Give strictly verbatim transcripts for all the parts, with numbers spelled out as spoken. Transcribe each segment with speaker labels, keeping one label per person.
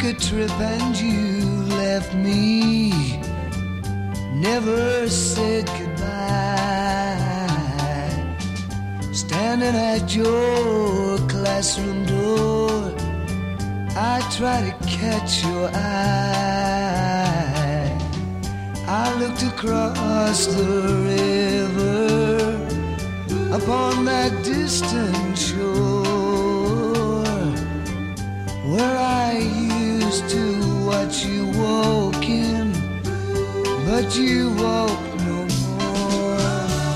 Speaker 1: a trip and you left me, never said goodbye. Standing at your classroom door, I try to catch your eye. I looked across the river upon that distant shore, where I used to watch you walking, but you walk no more.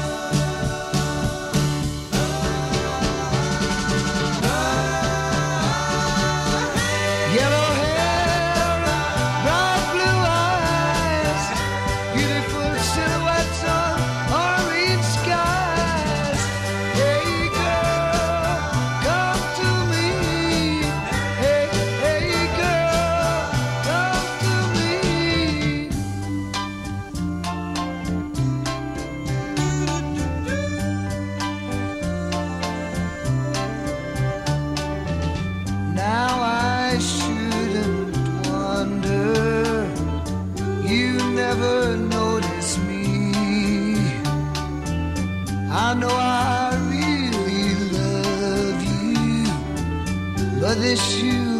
Speaker 1: Yellow hair, bright blue eyes, beautiful silhouettes on orange skies. Hey girl, come to me. Hey, hey girl, come to me. Now I shouldn't wonder, you never notice me. I know I really love you, but this shoe